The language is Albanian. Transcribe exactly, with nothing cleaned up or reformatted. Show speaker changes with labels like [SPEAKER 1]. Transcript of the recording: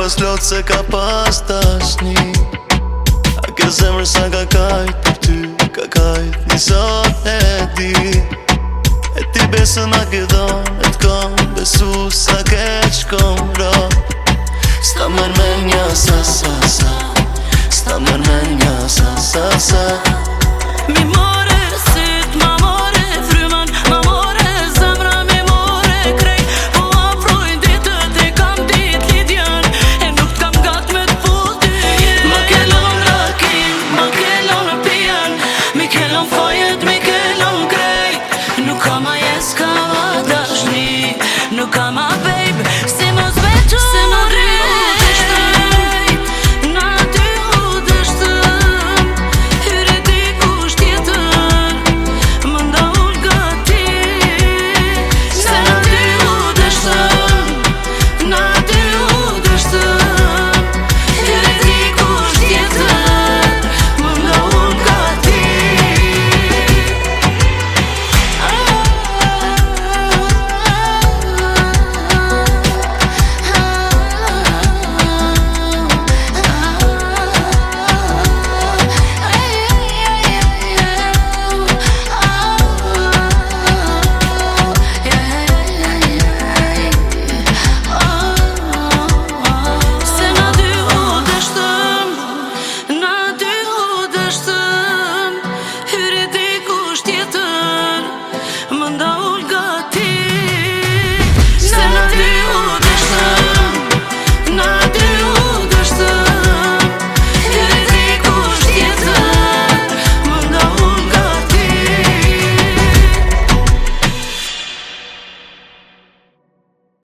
[SPEAKER 1] pas lot se ka pas tashni. A ke zemër sa ka kajt për ty, ka kajt një sot e di. E ti besën a ke dhon, e t'kom besu sa ke qkom rap. Sta mërmenja sa sa sa, sta mërmenja sa sa sa.
[SPEAKER 2] Mi more syt, ma more frymën, ma more zemra, mi more krejt. Po afrojnë ditët e kam dit lidjen, e nuk t'kam gat me t'pull ty jet. Ma kellon rakin, ma kellon pijen, mi kellon fajet, mi kellon krejt. Nuk ka ma jes, ka ma dashni, nuk ka ma babe, si mos veqo Më nda ull gati.